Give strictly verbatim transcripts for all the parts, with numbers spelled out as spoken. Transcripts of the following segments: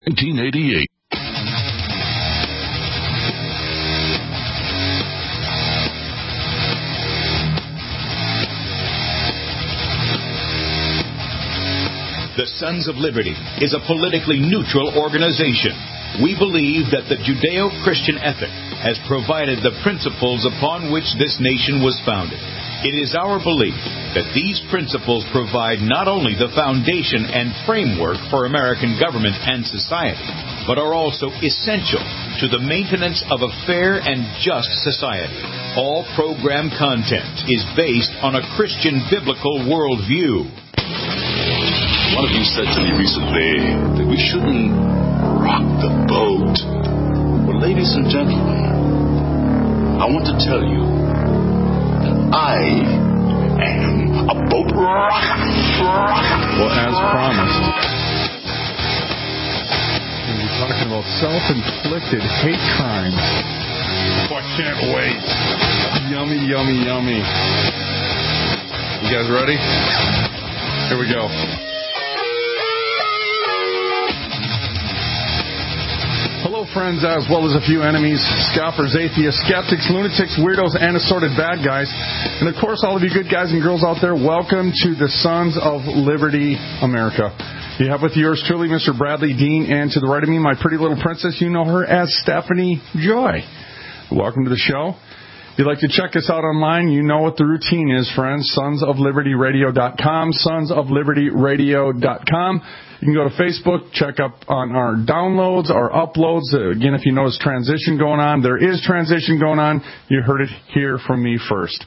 nineteen eighty-eight. The Sons of Liberty is a politically neutral organization. We believe that the Judeo-Christian ethic has provided the principles upon which this nation was founded. It is our belief that these principles provide not only the foundation and framework for American government and society, but are also essential to the maintenance of a fair and just society. All program content is based on a Christian biblical worldview. One of you said to me recently that we shouldn't rock the boat. Well, ladies and gentlemen, I want to tell you that I am a boat rocker. Well, as promised, we're talking about self-inflicted hate crimes. Oh, I can't wait. Yummy, yummy, yummy. You guys ready? Here we go. Hello, friends, as well as a few enemies, scoffers, atheists, skeptics, lunatics, weirdos, and assorted bad guys. And, of course, all of you good guys and girls out there, welcome to the Sons of Liberty America. You have with yours truly, Mister Bradley Dean, and to the right of me, my pretty little princess. You know her as Stephanie Joy. Welcome to the show. If you'd like to check us out online, you know what the routine is, friends. sons of liberty radio dot com, sons of liberty radio dot com. You can go to Facebook, check up on our downloads, our uploads. Uh, again, if you notice transition going on, there is transition going on. You heard it here from me first.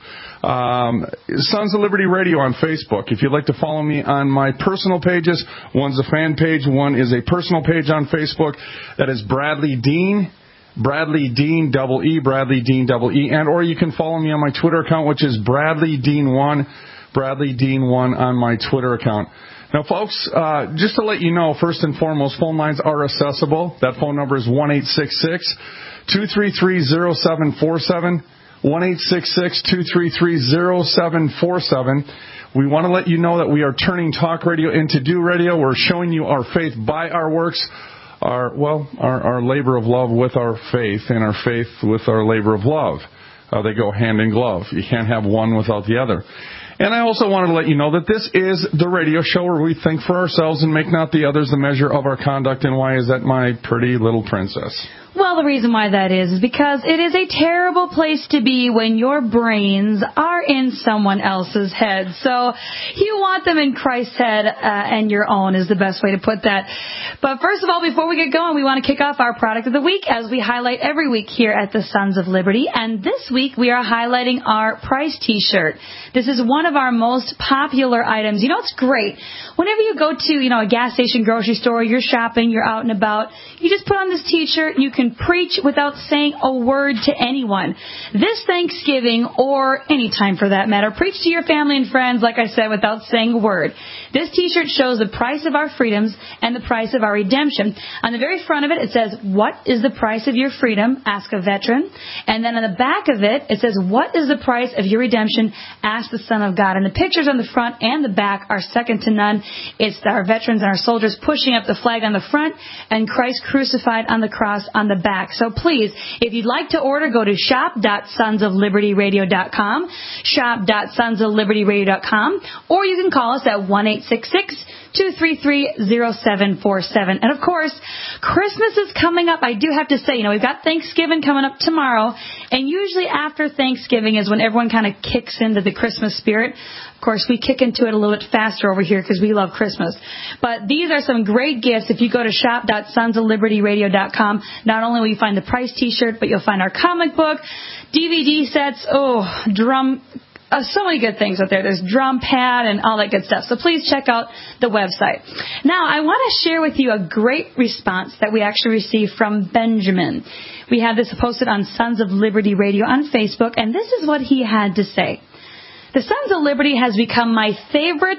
Um, Sons of Liberty Radio on Facebook. If you'd like to follow me on my personal pages, one's a fan page, one is a personal page on Facebook. That is Bradley Dean. Bradley Dean, double E, Bradley Dean, double E. And or you can follow me on my Twitter account, which is Bradley Dean one, Bradley Dean one on my Twitter account. Now, folks, uh, just to let you know, first and foremost, phone lines are accessible. That phone number is one eight six six, two three three, zero seven four seven, one eight six six, two three three, zero seven four seven. We want to let you know that we are turning talk radio into do radio. We're showing you our faith by our works. Our, well, our, our labor of love with our faith, and our faith with our labor of love. Uh, they go hand in glove. You can't have one without the other. And I also wanted to let you know that this is the radio show where we think for ourselves and make not the others the measure of our conduct. And why is that, my pretty little princess? Well, the reason why that is is because it is a terrible place to be when your brains are in someone else's head. So you want them in Christ's head, uh, and your own is the best way to put that. But first of all, before we get going, we want to kick off our product of the week, as we highlight every week here at the Sons of Liberty. And this week we are highlighting our Price T-shirt. This is one of our most popular items. You know, it's great. Whenever you go to, you know, a gas station, grocery store, you're shopping, you're out and about, you just put on this T-shirt and you can preach without saying a word to anyone. This Thanksgiving, or any time for that matter, preach to your family and friends, like I said, without saying a word. This T-shirt shows the price of our freedoms and the price of our redemption. On the very front of it, it says, "What is the price of your freedom? Ask a veteran." And then on the back of it, it says, "What is the price of your redemption? Ask the Son of God." And the pictures on the front and the back are second to none. It's our veterans and our soldiers pushing up the flag on the front, and Christ crucified on the cross on the back. So please, if you'd like to order, go to shop dot sons of liberty radio dot com, shop dot sons of liberty radio dot com, or you can call us at one eight six six, two three three, zero seven four seven. And of course, Christmas is coming up. I do have to say, you know, we've got Thanksgiving coming up tomorrow, and usually after Thanksgiving is when everyone kind of kicks into the Christmas spirit. Of course, we kick into it a little bit faster over here because we love Christmas. But these are some great gifts. If you go to shop dot sons of liberty radio dot com, not only will you find the Price T-shirt, but you'll find our comic book, D V D sets, oh, drum, uh, so many good things out there. There's drum pad and all that good stuff. So please check out the website. Now, I want to share with you a great response that we actually received from Benjamin. We have this posted on Sons of Liberty Radio on Facebook, and this is what he had to say. "The Sons of Liberty has become my favorite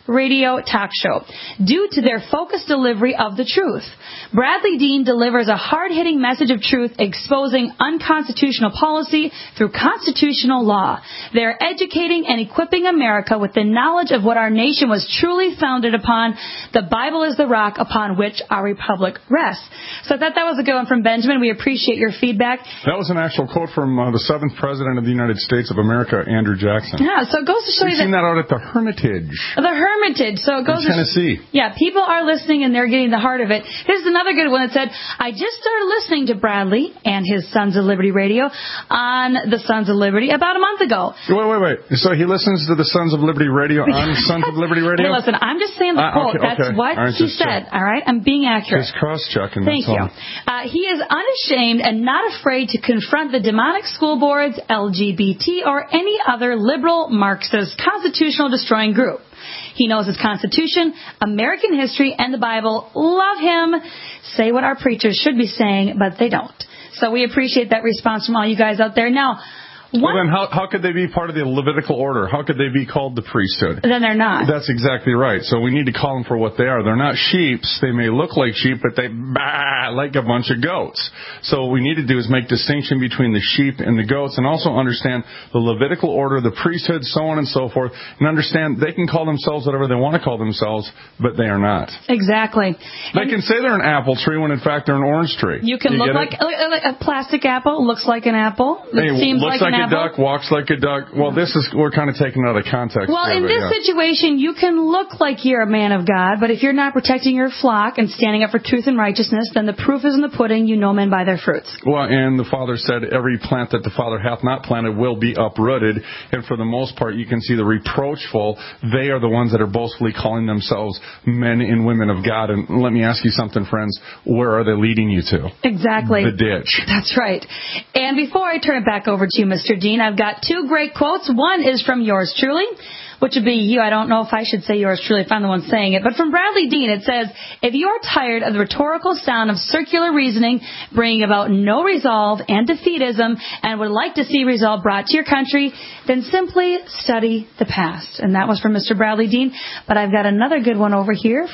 radio talk show due to their focused delivery of the truth. Bradley Dean delivers a hard-hitting message of truth exposing unconstitutional policy through constitutional law. They're educating and equipping America with the knowledge of what our nation was truly founded upon. The Bible is the rock upon which our republic rests. So I thought that was a good one from Benjamin. We appreciate your feedback. That was an actual quote from uh, the seventh President of the United States of America, Andrew Jackson. Yeah, so it goes to show We've you that... seen that out at the Hermitage. The Hermitage. So it goes in Tennessee. To, yeah, people are listening and they're getting the heart of it. Here's another good one that said, I just started listening to Bradley and his Sons of Liberty radio on the Sons of Liberty about a month ago. Wait, wait, wait. So he listens to the Sons of Liberty radio on Sons of Liberty radio? Hey, listen, I'm just saying the uh, quote. Okay, That's okay. what right, he said. Check. All right? I'm being accurate. Just cross-checking. Thank you. Uh, he is unashamed and not afraid to confront the demonic school boards, L G B T, or any other liberal, Marxist, constitutional destroying group. He knows his Constitution, American history, and the Bible. Love him. Say what our preachers should be saying, but they don't. So we appreciate that response from all you guys out there. Now, Well, then how, how could they be part of the Levitical order? How could they be called the priesthood? Then they're not. That's exactly right. So we need to call them for what they are. They're not sheeps. They may look like sheep, but they bah like a bunch of goats. So what we need to do is make distinction between the sheep and the goats, and also understand the Levitical order, the priesthood, so on and so forth, and understand they can call themselves whatever they want to call themselves, but they are not. Exactly. They And can say they're an apple tree when in fact they're an orange tree. You can you look like, like a plastic apple, looks like an apple. It hey, seems looks like, like an a apple. duck, walks like a duck. Well, this is, we're kind of taking it out of context. Well, here, in but this yeah. situation, you can look like you're a man of God, but if you're not protecting your flock and standing up for truth and righteousness, then the proof is in the pudding. You know men by their fruits. Well, and the Father said, every plant that the Father hath not planted will be uprooted. And for the most part, you can see the reproachful. They are the ones that are boastfully calling themselves men and women of God. And let me ask you something, friends. Where are they leading you to? Exactly. The ditch. That's right. And before I turn it back over to you, Mister Dean, I've got two great quotes. One is from yours truly, which would be you. I don't know if I should say yours truly if I'm the one saying it. But from Bradley Dean, it says, if you are tired of the rhetorical sound of circular reasoning, bringing about no resolve and defeatism, and would like to see resolve brought to your country, then simply study the past. And that was from Mister Bradley Dean. But I've got another good one over here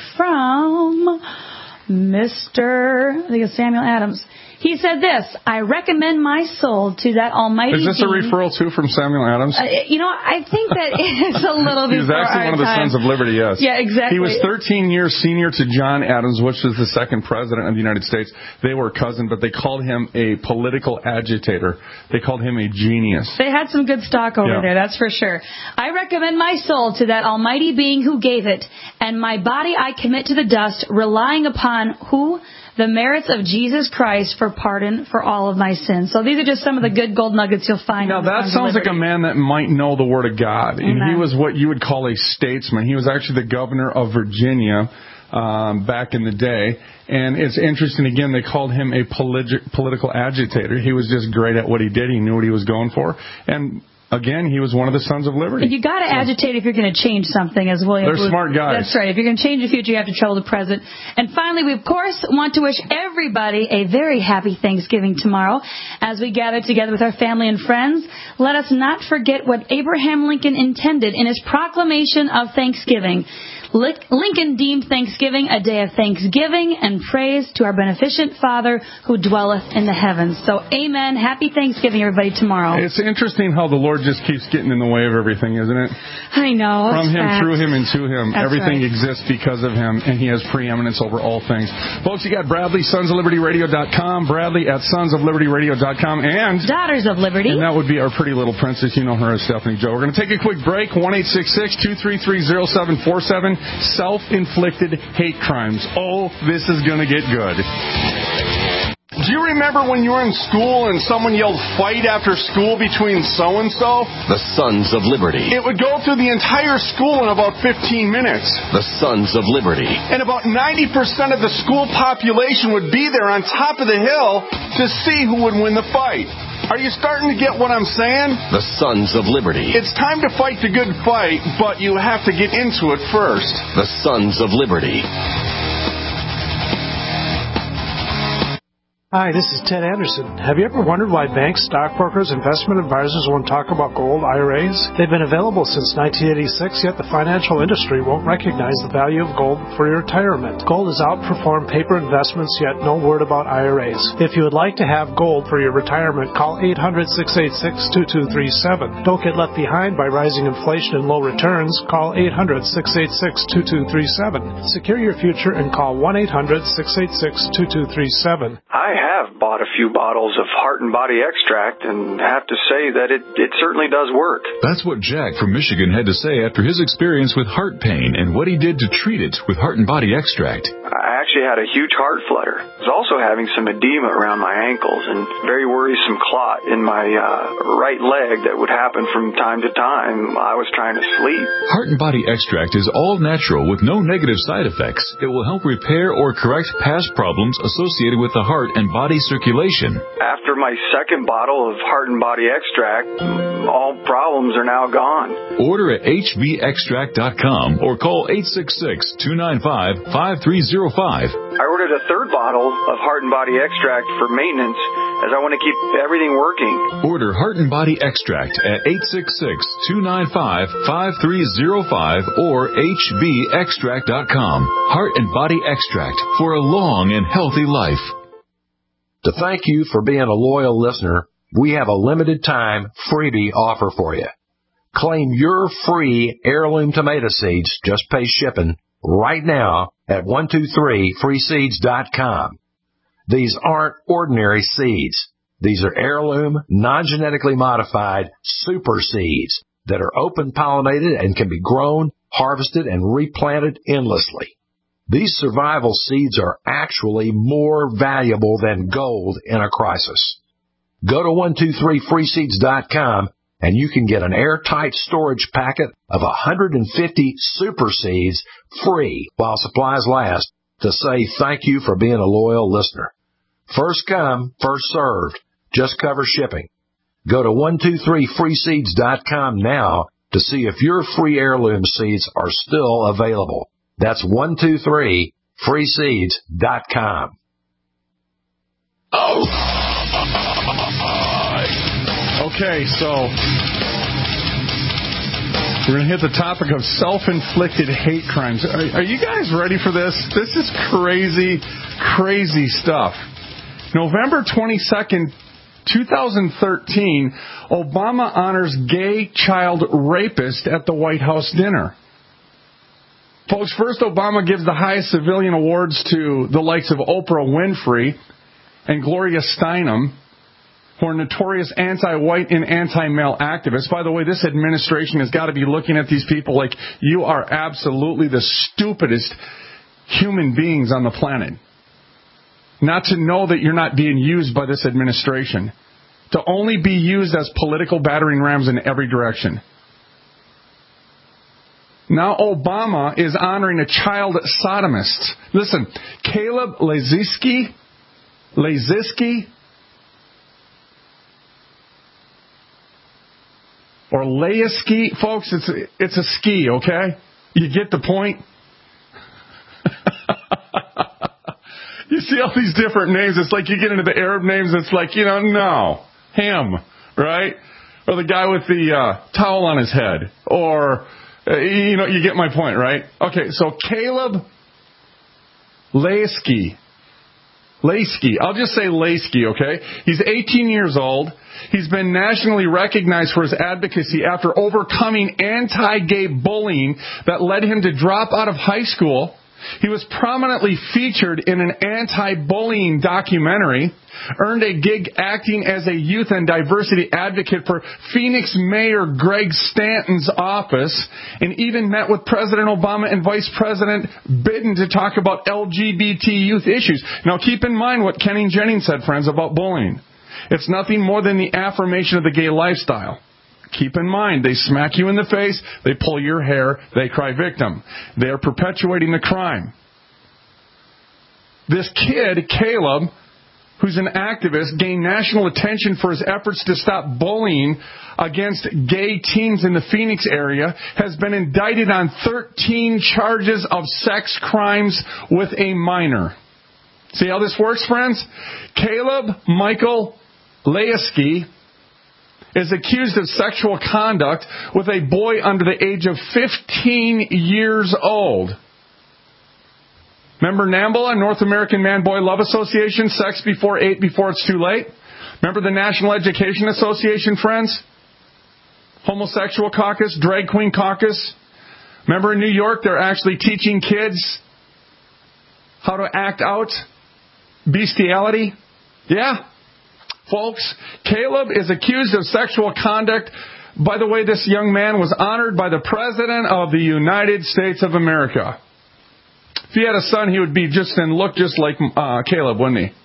from Mister I think it's Samuel Adams. He said this, I recommend my soul to that almighty Is this being. a referral, too, from Samuel Adams? Uh, you know, I think that it's a little bit He was actually one of the time. Sons of Liberty, yes. Yeah, exactly. He was thirteen years senior to John Adams, which was the second president of the United States. They were cousin, but they called him a political agitator. They called him a genius. They had some good stock over Yeah. there, that's for sure. I recommend my soul to that almighty being who gave it, and my body I commit to the dust, relying upon who? The merits of Jesus Christ for pardon for all of my sins. So these are just some of the good gold nuggets you'll find. Now, that sounds like a man that might know the Word of God. And he was what you would call a statesman. He was actually the governor of Virginia um, back in the day. And it's interesting, again, they called him a politi- political agitator. He was just great at what he did. He knew what he was going for. And again, he was one of the Sons of Liberty. You got to agitate if you're going to change something, as William. They're Booth. smart guys. That's right. If you're going to change the future, you have to trouble the present. And finally, we of course want to wish everybody a very happy Thanksgiving tomorrow, as we gather together with our family and friends. Let us not forget what Abraham Lincoln intended in his proclamation of Thanksgiving. Lincoln deemed Thanksgiving a day of thanksgiving and praise to our beneficent Father who dwelleth in the heavens. So, amen. Happy Thanksgiving, everybody, tomorrow. It's interesting how the Lord just keeps getting in the way of everything, isn't it? I know. From Him, fact. through Him, and to Him. That's Everything right. exists because of Him, and He has preeminence over all things. Folks, you got Bradley, sons of liberty radio dot com, Bradley at sons of liberty radio dot com, and Daughters of Liberty. And that would be our pretty little princess. You know her as Stephanie Joe. We're going to take a quick break. one eight six six, two three three, zero seven four seven. Self-inflicted hate crimes. Oh, this is going to get good. Do you remember when you were in school and someone yelled fight after school between so-and-so? The Sons of Liberty. It would go through the entire school in about fifteen minutes. The Sons of Liberty. And about ninety percent of the school population would be there on top of the hill to see who would win the fight. Are you starting to get what I'm saying? The Sons of Liberty. It's time to fight the good fight, but you have to get into it first. The Sons of Liberty. Hi, this is Ted Anderson. Have you ever wondered why banks, stockbrokers, investment advisors won't talk about gold I R As? They've been available since nineteen eighty-six, yet the financial industry won't recognize the value of gold for your retirement. Gold has outperformed paper investments, yet no word about I R As. If you would like to have gold for your retirement, call eight hundred, six eight six, two two three seven. Don't get left behind by rising inflation and low returns. Call eight hundred, six eight six, two two three seven. Secure your future and call one eight hundred, six eight six, two two three seven. I have bought a few bottles of Heart and Body Extract and have to say that it, it certainly does work. That's what Jack from Michigan had to say after his experience with heart pain and what he did to treat it with Heart and Body Extract. I actually had a huge heart flutter. I was also having some edema around my ankles and very worrisome clot in my uh, right leg that would happen from time to time. I was trying to sleep. Heart and Body Extract is all natural with no negative side effects. It will help repair or correct past problems associated with the heart and body circulation. After my second bottle of Heart and Body Extract, all problems are now gone. Order at H B extract dot com or call eight six six, two nine five, five three zero five. I ordered a third bottle of Heart and Body Extract for maintenance as I want to keep everything working. Order Heart and Body Extract at eight six six, two nine five, five three zero five or H B extract dot com. Heart and Body Extract for a long and healthy life. To thank you for being a loyal listener, we have a limited time freebie offer for you. Claim your free heirloom tomato seeds, just pay shipping, right now at one two three free seeds dot com. These aren't ordinary seeds. These are heirloom, non-genetically modified super seeds that are open-pollinated and can be grown, harvested, and replanted endlessly. These survival seeds are actually more valuable than gold in a crisis. Go to one two three free seeds dot com and you can get an airtight storage packet of one hundred fifty super seeds free while supplies last to say thank you for being a loyal listener. First come, first served. Just cover shipping. Go to one two three free seeds dot com now to see if your free heirloom seeds are still available. That's one two three free seeds dot com. Oh. Okay, so we're going to hit the topic of self-inflicted hate crimes. Are, are you guys ready for this? This is crazy, crazy stuff. November twenty-second, twenty thirteen, Obama honors gay child rapist at the White House dinner. Folks, first Obama gives the highest civilian awards to the likes of Oprah Winfrey and Gloria Steinem, who are notorious anti-white and anti-male activists. By the way, this administration has got to be looking at these people like you are absolutely the stupidest human beings on the planet. Not to know that you're not being used by this administration. To only be used as political battering rams in every direction. Now Obama is honoring a child sodomist. Listen, Caleb Leziski, Leziski, or Leyaski, folks, it's a, it's a ski, okay? You get the point? You see all these different names. It's like you get into the Arab names. It's like, you know, no, him, right? Or the guy with the uh, towel on his head. Or, uh, you know, you get my point, right? Okay, so Caleb Leyaski. Leyaski. I'll just say Leyaski, okay? He's eighteen years old. He's been nationally recognized for his advocacy after overcoming anti-gay bullying that led him to drop out of high school. He was prominently featured in an anti-bullying documentary, earned a gig acting as a youth and diversity advocate for Phoenix Mayor Greg Stanton's office, and even met with President Obama and Vice President Biden to talk about L G B T youth issues. Now keep in mind what Kenny Jennings said, friends, about bullying. It's nothing more than the affirmation of the gay lifestyle. Keep in mind, they smack you in the face, they pull your hair, they cry victim. They are perpetuating the crime. This kid, Caleb, who's an activist, gained national attention for his efforts to stop bullying against gay teens in the Phoenix area, has been indicted on thirteen charges of sex crimes with a minor. See how this works, friends? Caleb Michael Layeski is accused of sexual conduct with a boy under the age of fifteen years old. Remember NAMBLA, North American Man-Boy Love Association, sex before eight before it's too late? Remember the National Education Association, friends? Homosexual caucus, drag queen caucus. Remember in New York, they're actually teaching kids how to act out bestiality? Yeah. Folks, Caleb is accused of sexual conduct. By the way, this young man was honored by the President of the United States of America. If he had a son, he would be just and look just like uh, Caleb, wouldn't he?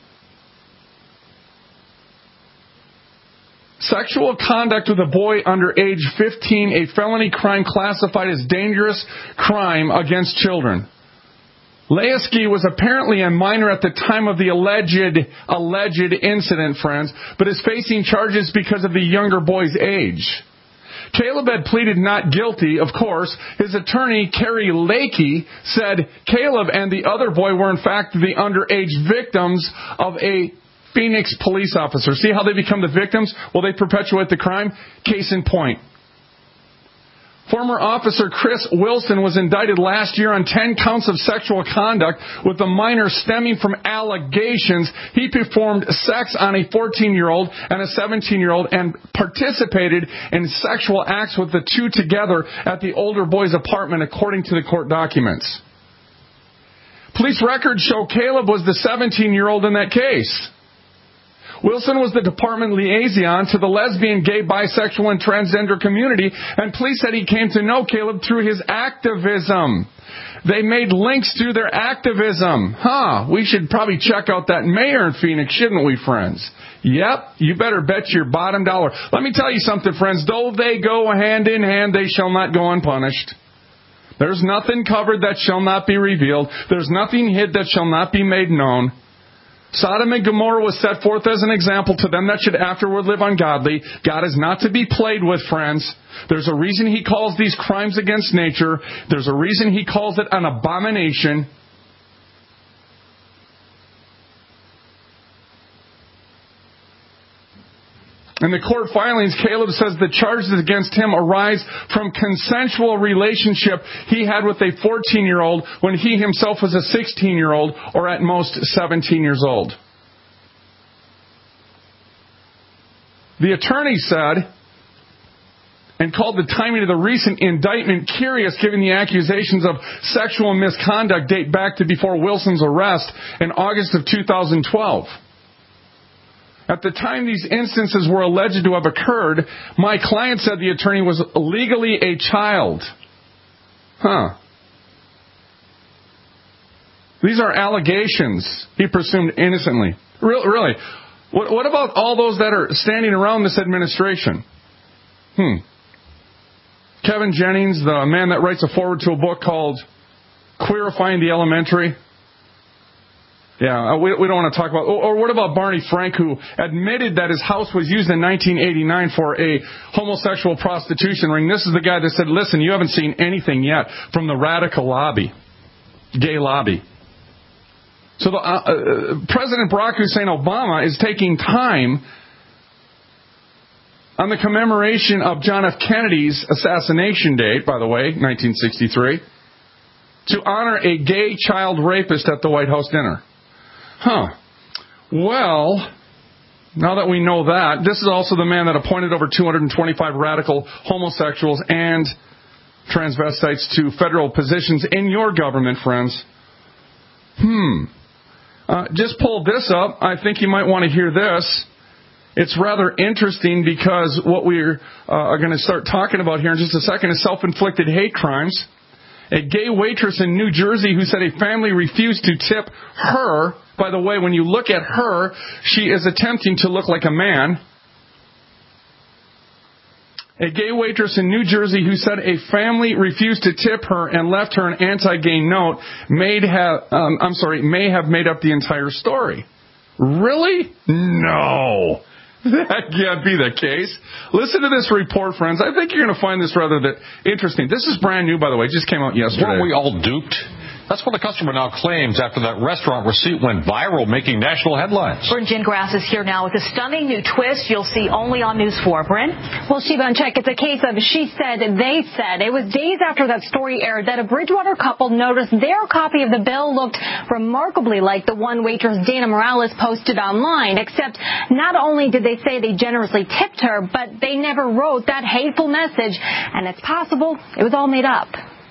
Sexual conduct with a boy under age fifteen, a felony crime classified as dangerous crime against children. Layeski was apparently a minor at the time of the alleged alleged incident, friends, but is facing charges because of the younger boy's age. Caleb had pleaded not guilty, of course. His attorney, Carrie Lakey, said Caleb and the other boy were in fact the underage victims of a Phoenix police officer. See how they become the victims? Well, they perpetuate the crime. Case in point. Former officer Chris Wilson was indicted last year on ten counts of sexual conduct with a minor stemming from allegations he performed sex on a fourteen-year-old and a seventeen-year-old and participated in sexual acts with the two together at the older boy's apartment, according to the court documents. Police records show Caleb was the seventeen-year-old in that case. Wilson was the department liaison to the lesbian, gay, bisexual, and transgender community, and police said he came to know Caleb through his activism. They made links through their activism. Huh, we should probably check out that mayor in Phoenix, shouldn't we, friends? Yep, you better bet your bottom dollar. Let me tell you something, friends. Though they go hand in hand, they shall not go unpunished. There's nothing covered that shall not be revealed. There's nothing hid that shall not be made known. Sodom and Gomorrah was set forth as an example to them that should afterward live ungodly. God is not to be played with, friends. There's a reason He calls these crimes against nature. There's a reason He calls it an abomination. In the court filings, Caleb says the charges against him arise from consensual relationship he had with a fourteen-year-old when he himself was a sixteen-year-old or at most seventeen years old. The attorney said, and called the timing of the recent indictment curious, given the accusations of sexual misconduct date back to before Wilson's arrest in August of two thousand twelve. At the time these instances were alleged to have occurred, my client said the attorney was legally a child. Huh. These are allegations he presumed innocently. Really? really. What, what about all those that are standing around this administration? Hmm. Kevin Jennings, the man that writes a foreword to a book called Queerifying the Elementary. Yeah, we, we don't want to talk about... Or, or what about Barney Frank, who admitted that his house was used in nineteen eighty-nine for a homosexual prostitution ring? This is the guy that said, listen, you haven't seen anything yet from the radical lobby, gay lobby. So the, uh, uh, President Barack Hussein Obama is taking time on the commemoration of John F. Kennedy's assassination date, by the way, nineteen sixty-three, to honor a gay child rapist at the White House dinner. Huh. Well, now that we know that, this is also the man that appointed over two hundred twenty-five radical homosexuals and transvestites to federal positions in your government, friends. Hmm. Uh, just pulled this up. I think you might want to hear this. It's rather interesting because what we're uh, are going to start talking about here in just a second is self-inflicted hate crimes. A gay waitress in New Jersey who said a family refused to tip her. By the way, when you look at her, she is attempting to look like a man. A gay waitress in New Jersey who said a family refused to tip her and left her an anti-gay note may have, um, I'm sorry, may have made up the entire story. Really? No. That can't be the case. Listen to this report, friends. I think you're going to find this rather that interesting. This is brand new, by the way. It just came out yesterday. Weren't we all duped? That's what a customer now claims after that restaurant receipt went viral, making national headlines. Bryn Gingras is here now with a stunning new twist you'll see only on News four. Bryn? Well, Sheba and Chuck, it's a case of she said, they said. It was days after that story aired that a Bridgewater couple noticed their copy of the bill looked remarkably like the one waitress Dana Morales posted online, except not only did they say they generously tipped her, but they never wrote that hateful message, and it's possible it was all made up.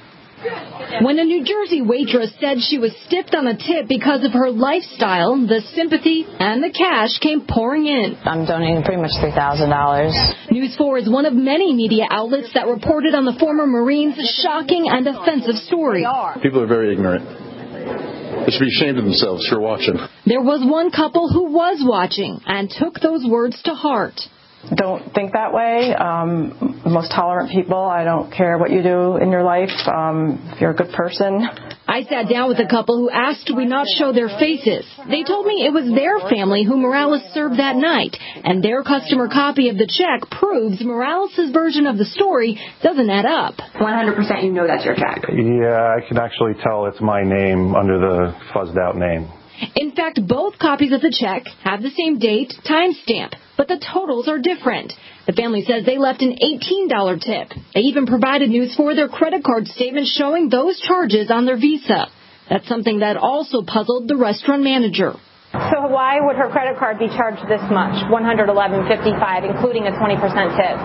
When a New Jersey waitress said she was stiffed on a tip because of her lifestyle, the sympathy and the cash came pouring in. I'm donating pretty much three thousand dollars. News four is one of many media outlets that reported on the former Marine's shocking and offensive story. People are very ignorant. They should be ashamed of themselves for watching. There was one couple who was watching and took those words to heart. Don't think that way. Um, most tolerant people. I don't care what you do in your life. Um, if you're a good person. I sat down with a couple who asked we not show their faces. They told me it was their family who Morales served that night, and their customer copy of the check proves Morales' version of the story doesn't add up. one hundred percent you know that's your check. Yeah, I can actually tell it's my name under the fuzzed out name. In fact, both copies of the check have the same date, timestamp, but the totals are different. The family says they left an eighteen dollars tip. They even provided News four their credit card statement showing those charges on their Visa. That's something that also puzzled the restaurant manager. So why would her credit card be charged this much, one hundred eleven dollars and fifty-five cents, including a twenty percent tip?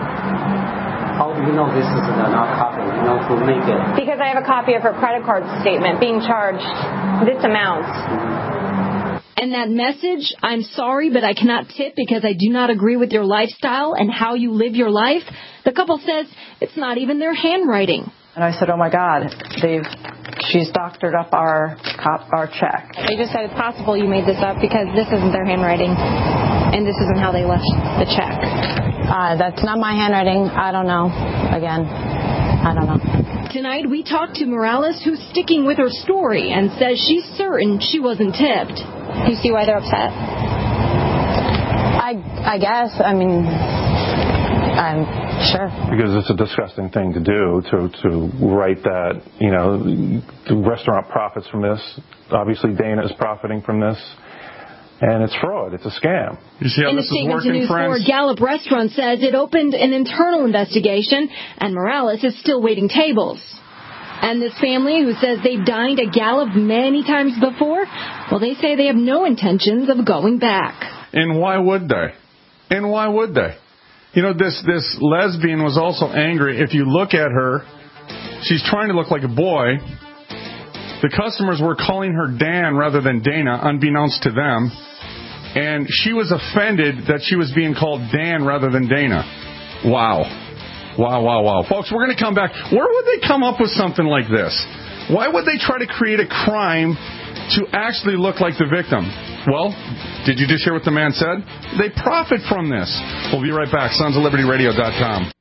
How do you know this is not copy? You know, to make it. Because I have a copy of her credit card statement being charged this amount. And that message, I'm sorry, but I cannot tip because I do not agree with your lifestyle and how you live your life, the couple says it's not even their handwriting. And I said, oh, my God, they've she's doctored up our cop, our check. They just said it's possible you made this up because this isn't their handwriting, and this isn't how they left the check. Uh, that's not my handwriting. I don't know. Again, I don't know. Tonight, we talked to Morales, who's sticking with her story and says she's certain she wasn't tipped. Do you see why they're upset? I I guess. I mean, I'm sure. Because it's a disgusting thing to do, to, to write that, you know, the restaurant profits from this. Obviously, Dana is profiting from this. And it's fraud. It's a scam. You see how In this a statement is working, to News friends? four, Gallup Restaurant says it opened an internal investigation, and Morales is still waiting tables. And this family, who says they've dined at Gallup many times before, well, they say they have no intentions of going back. And why would they? And why would they? You know, this, this lesbian was also angry. If you look at her, she's trying to look like a boy. The customers were calling her Dan rather than Dana, unbeknownst to them. And she was offended that she was being called Dan rather than Dana. Wow. Wow, wow, wow. Folks, we're going to come back. Where would they come up with something like this? Why would they try to create a crime to actually look like the victim? Well, did you just hear what the man said? They profit from this. We'll be right back. sons of liberty radio dot com.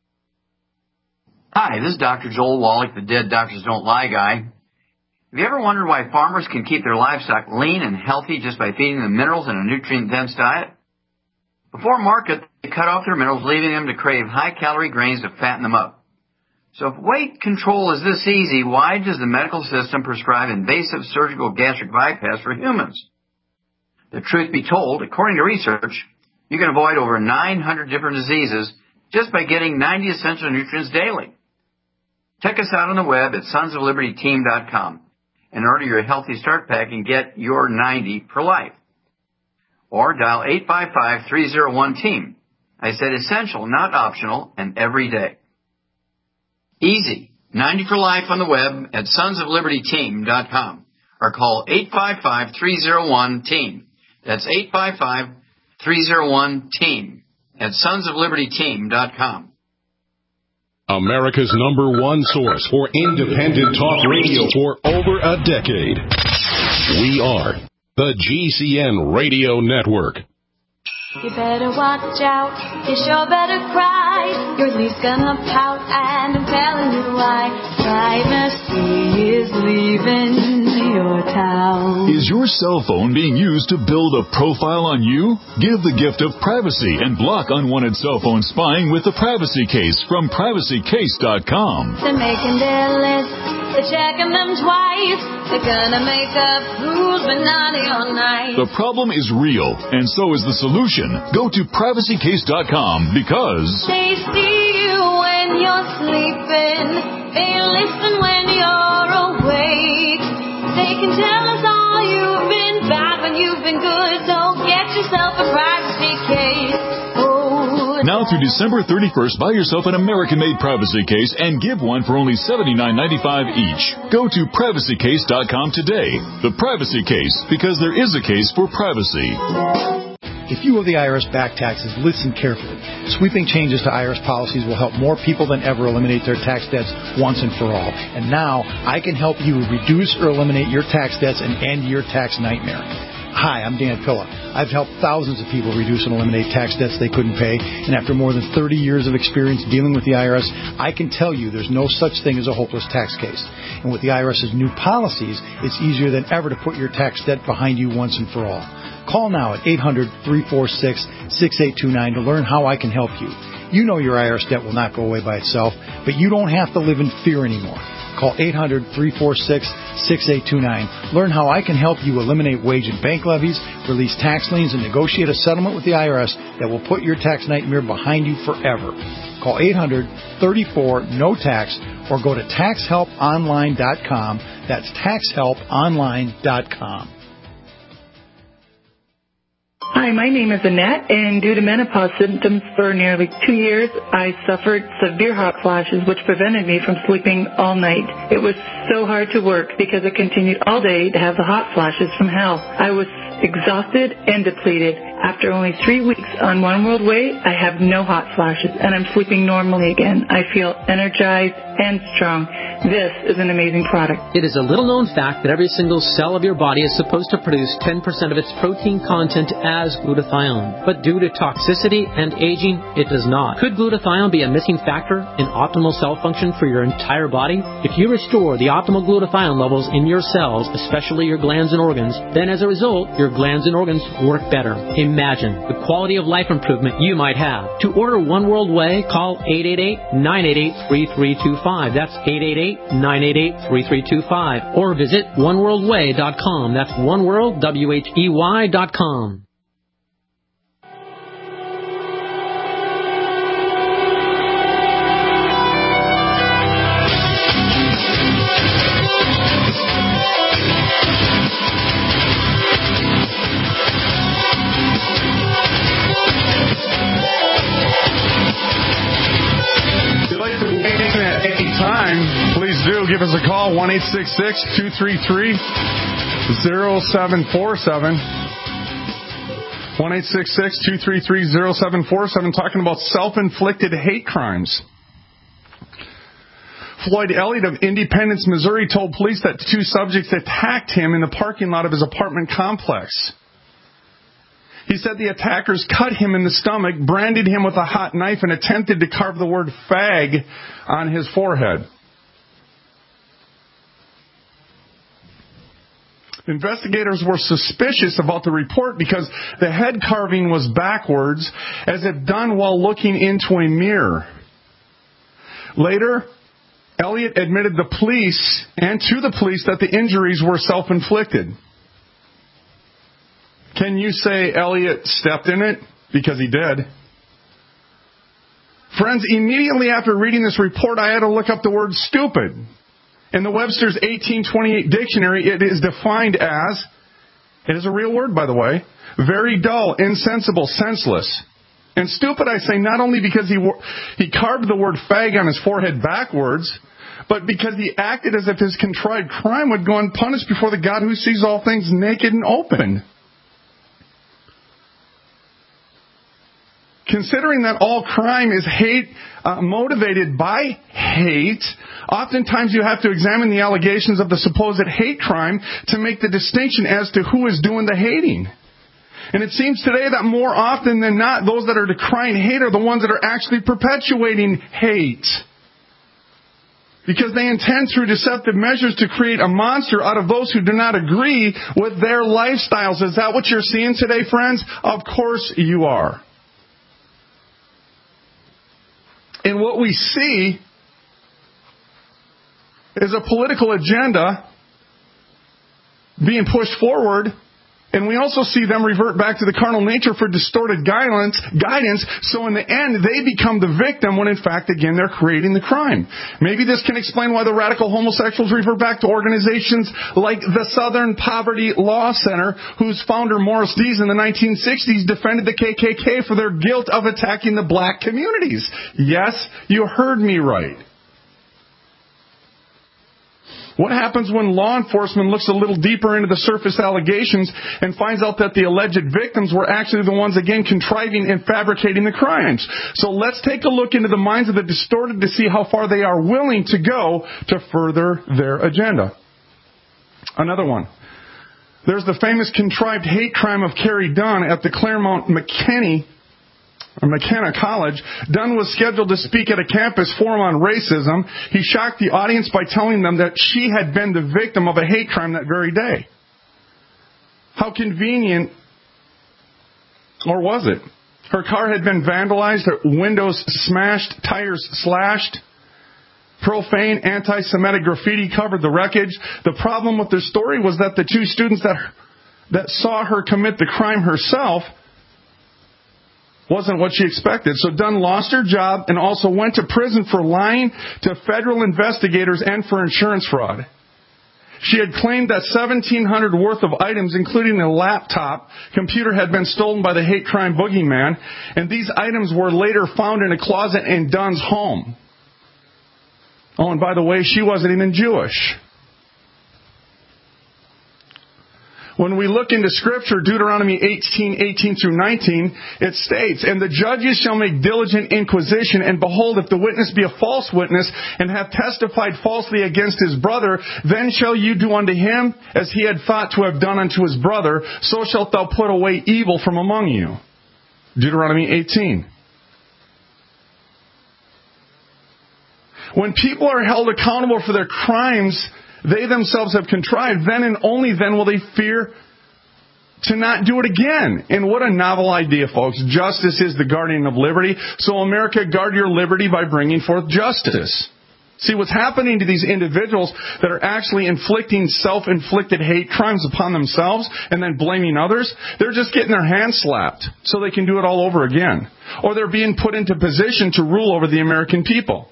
Hi, this is Doctor Joel Wallach, the Dead Doctors Don't Lie guy. Have you ever wondered why farmers can keep their livestock lean and healthy just by feeding them minerals in a nutrient-dense diet? Before market, they cut off their minerals, leaving them to crave high-calorie grains to fatten them up. So if weight control is this easy, why does the medical system prescribe invasive surgical gastric bypass for humans? The truth be told, according to research, you can avoid over nine hundred different diseases just by getting ninety essential nutrients daily. Check us out on the web at sons of liberty team dot com and order your Healthy Start Pack and get your ninety for life. Or dial eight five five, three oh one, team. I said essential, not optional, and every day. Easy. ninety for life on the web at sons of liberty team dot com or call eight five five, three oh one, team. That's eight five five, three oh one, team at sons of liberty team dot com. America's number one source for independent talk radio for over a decade. We are the G C N Radio Network. You better watch out, you sure better cry. Your leaf's gonna pout, and I'm telling you why. Privacy is leaving your town. Is your cell phone being used to build a profile on you? Give the gift of privacy and block unwanted cell phone spying with the Privacy Case from privacy case dot com. They're making their list. They're checking them twice. They're gonna make up who's been naughty all night. The problem is real, and so is the solution. Go to privacy case dot com because they see you when you're sleeping. They listen when you're awake. They can tell us all you've been bad when you've been good. So get yourself a privacy case. Oh, now through December thirty-first, buy yourself an American-made privacy case and give one for only seventy-nine ninety-five each. Go to privacy case dot com today. The Privacy Case, because there is a case for privacy. If you owe the I R S back taxes, listen carefully. Sweeping changes to I R S policies will help more people than ever eliminate their tax debts once and for all. And now, I can help you reduce or eliminate your tax debts and end your tax nightmare. Hi, I'm Dan Pilla. I've helped thousands of people reduce and eliminate tax debts they couldn't pay, and after more than thirty years of experience dealing with the I R S, I can tell you there's no such thing as a hopeless tax case. And with the I R S's new policies, it's easier than ever to put your tax debt behind you once and for all. Call now at eight hundred, three four six, six eight two nine to learn how I can help you. You know your I R S debt will not go away by itself, but you don't have to live in fear anymore. Call eight hundred, three four six, six eight two nine. Learn how I can help you eliminate wage and bank levies, release tax liens, and negotiate a settlement with the I R S that will put your tax nightmare behind you forever. Call eight hundred, thirty-four, N O tax or go to tax help online dot com. That's tax help online dot com. Hi, my name is Annette, and due to menopause symptoms for nearly two years, I suffered severe hot flashes, which prevented me from sleeping all night. It was so hard to work because I continued all day to have the hot flashes from hell. I was exhausted and depleted. After only three weeks on One World Way, I have no hot flashes, and I'm sleeping normally again. I feel energized and strong. This is an amazing product. It is a little-known fact that every single cell of your body is supposed to produce ten percent of its protein content as glutathione. But due to toxicity and aging, it does not. Could glutathione be a missing factor in optimal cell function for your entire body? If you restore the optimal glutathione levels in your cells, especially your glands and organs, then as a result, your glands and organs work better. Imagine the quality of life improvement you might have. To order One World Way, call eight eight eight, nine eight eight, three three two five. That's eight eight eight, nine eight eight, three three two five. Or visit one world way dot com. That's oneworld, W H E Y dot com. Give us a call, one eight six six, two three three, zero seven four seven. one eight six six, two three three, zero seven four seven, talking about self-inflicted hate crimes. Floyd Elliott of Independence, Missouri, told police that two subjects attacked him in the parking lot of his apartment complex. He said the attackers cut him in the stomach, branded him with a hot knife, and attempted to carve the word fag on his forehead. Investigators were suspicious about the report because the head carving was backwards, as if done while looking into a mirror. Later, Elliott admitted the police and to the police that the injuries were self-inflicted. Can you say Elliott stepped in it? Because he did. Friends, immediately after reading this report, I had to look up the word stupid. In the Webster's eighteen twenty-eight dictionary, it is defined as, it is a real word, by the way, very dull, insensible, senseless. And stupid, I say, not only because he he carved the word fag on his forehead backwards, but because he acted as if his contrived crime would go unpunished before the God who sees all things naked and open. Considering that all crime is hate, uh, motivated by hate, oftentimes you have to examine the allegations of the supposed hate crime to make the distinction as to who is doing the hating. And it seems today that more often than not, those that are decrying hate are the ones that are actually perpetuating hate. Because they intend through deceptive measures to create a monster out of those who do not agree with their lifestyles. Is that what you're seeing today, friends? Of course you are. And what we see is a political agenda being pushed forward, and we also see them revert back to the carnal nature for distorted guidance, guidance, so in the end, they become the victim when, in fact, again, they're creating the crime. Maybe this can explain why the radical homosexuals revert back to organizations like the Southern Poverty Law Center, whose founder, Morris Dees, in the nineteen sixties, defended the K K K for their guilt of attacking the black communities. Yes, you heard me right. What happens when law enforcement looks a little deeper into the surface allegations and finds out that the alleged victims were actually the ones, again, contriving and fabricating the crimes? So let's take a look into the minds of the distorted to see how far they are willing to go to further their agenda. Another one. There's the famous contrived hate crime of Carrie Dunn at the Claremont McKinney McKenna College. Dunn was scheduled to speak at a campus forum on racism. He shocked the audience by telling them that she had been the victim of a hate crime that very day. How convenient, or was it? Her car had been vandalized, her windows smashed, tires slashed. Profane, anti-Semitic graffiti covered the wreckage. The problem with their story was that the two students that, that saw her commit the crime herself wasn't what she expected. So Dunn lost her job and also went to prison for lying to federal investigators and for insurance fraud. She had claimed that seventeen hundred dollars worth of items, including a laptop, computer, had been stolen by the hate crime boogeyman, and these items were later found in a closet in Dunn's home. Oh, and by the way, she wasn't even Jewish. When we look into Scripture, Deuteronomy eighteen, eighteen through nineteen, it states, "And the judges shall make diligent inquisition, and behold, if the witness be a false witness, and hath testified falsely against his brother, then shall you do unto him as he had thought to have done unto his brother, so shalt thou put away evil from among you." Deuteronomy eighteen. When people are held accountable for their crimes they themselves have contrived, then and only then will they fear to not do it again. And what a novel idea, folks. Justice is the guardian of liberty. So America, guard your liberty by bringing forth justice. See, what's happening to these individuals that are actually inflicting self-inflicted hate crimes upon themselves and then blaming others, they're just getting their hands slapped so they can do it all over again. Or they're being put into position to rule over the American people.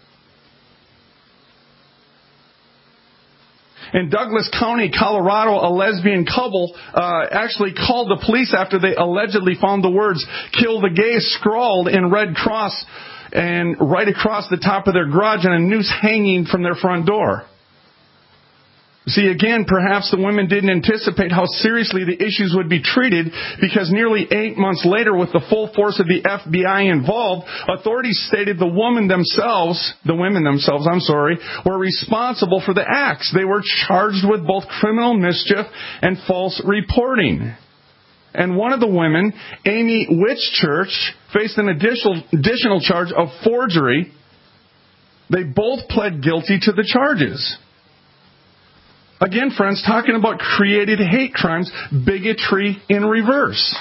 In Douglas County, Colorado, a lesbian couple uh, actually called the police after they allegedly found the words "kill the gay" scrawled in red cross and right across the top of their garage and a noose hanging from their front door. See, again, perhaps the women didn't anticipate how seriously the issues would be treated, because nearly eight months later, with the full force of the F B I involved, authorities stated the women themselves, the women themselves, I'm sorry, were responsible for the acts. They were charged with both criminal mischief and false reporting. And one of the women, Amy Whitchurch, faced an additional, additional charge of forgery. They both pled guilty to the charges. Again, friends, talking about created hate crimes, bigotry in reverse.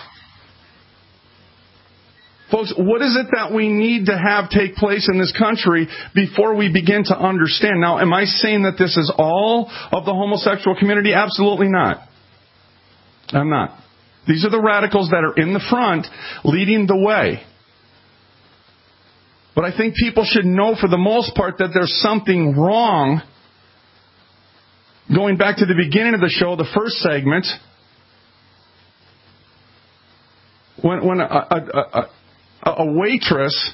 Folks, what is it that we need to have take place in this country before we begin to understand? Now, am I saying that this is all of the homosexual community? Absolutely not. I'm not. These are the radicals that are in the front leading the way. But I think people should know for the most part that there's something wrong. Going back to the beginning of the show, the first segment, when, when a, a, a, a waitress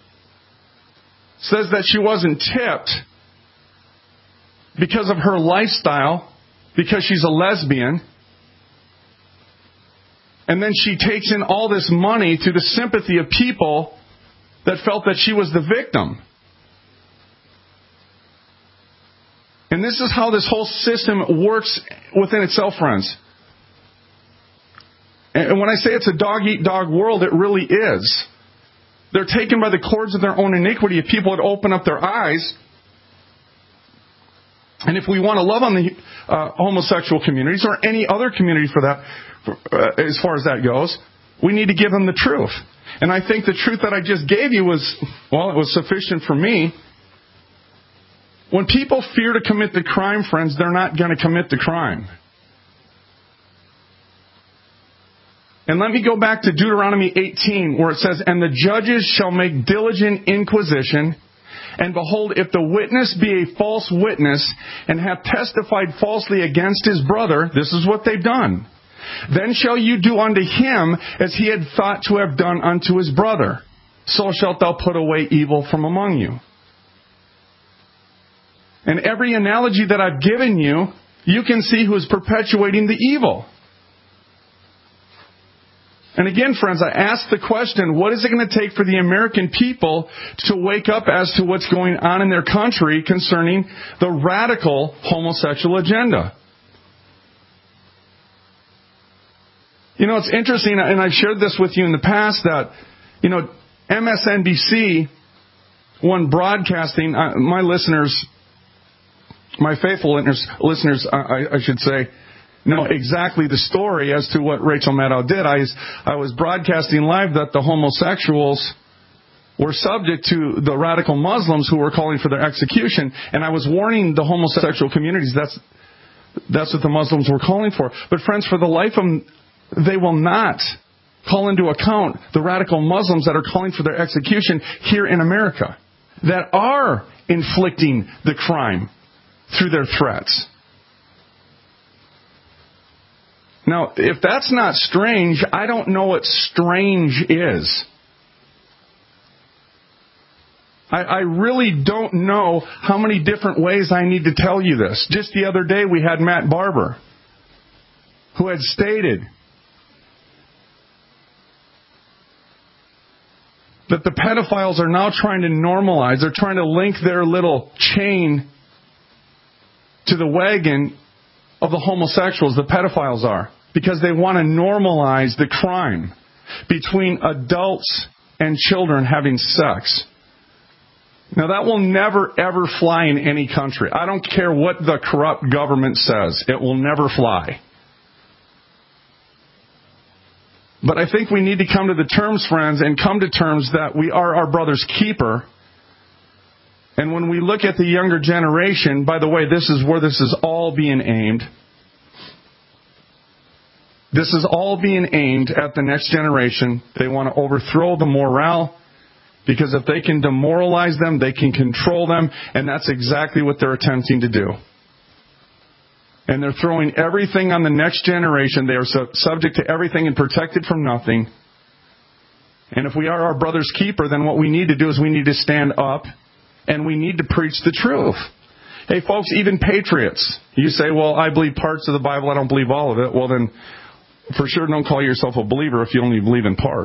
says that she wasn't tipped because of her lifestyle, because she's a lesbian, and then she takes in all this money through the sympathy of people that felt that she was the victim. And this is how this whole system works within itself, friends. And when I say it's a dog-eat-dog world, it really is. They're taken by the cords of their own iniquity. If people would open up their eyes, and if we want to love on the uh, homosexual communities, or any other community for that, for, uh, as far as that goes, we need to give them the truth. And I think the truth that I just gave you was, well, it was sufficient for me. When people fear to commit the crime, friends, they're not going to commit the crime. And let me go back to Deuteronomy eighteen, where it says, "And the judges shall make diligent inquisition, and behold, if the witness be a false witness, and hath testified falsely against his brother," this is what they've done, "then shall you do unto him as he had thought to have done unto his brother. So shalt thou put away evil from among you." And every analogy that I've given you, you can see who is perpetuating the evil. And again, friends, I ask the question, what is it going to take for the American people to wake up as to what's going on in their country concerning the radical homosexual agenda? You know, it's interesting, and I've shared this with you in the past, that, you know, M S N B C, one broadcasting, uh, my listeners, my faithful listeners, listeners I, I should say, know exactly the story as to what Rachel Maddow did. I, I was broadcasting live that the homosexuals were subject to the radical Muslims who were calling for their execution, and I was warning the homosexual communities that's that's what the Muslims were calling for. But friends, for the life of them, they will not call into account the radical Muslims that are calling for their execution here in America, that are inflicting the crime through their threats. Now, if that's not strange, I don't know what strange is. I, I really don't know how many different ways I need to tell you this. Just the other day we had Matt Barber, who had stated that the pedophiles are now trying to normalize, they're trying to link their little chain to the wagon of the homosexuals, the pedophiles are, because they want to normalize the crime between adults and children having sex. Now, that will never, ever fly in any country. I don't care what the corrupt government says. It will never fly. But I think we need to come to the terms, friends, and come to terms that we are our brother's keeper. And when we look at the younger generation, by the way, this is where this is all being aimed. This is all being aimed at the next generation. They want to overthrow the morale, because if they can demoralize them, they can control them, and that's exactly what they're attempting to do. And they're throwing everything on the next generation. They are su- subject to everything and protected from nothing. And if we are our brother's keeper, then what we need to do is we need to stand up and we need to preach the truth. Hey, folks, even patriots. You say, well, I believe parts of the Bible, I don't believe all of it. Well, then, for sure, don't call yourself a believer if you only believe in part.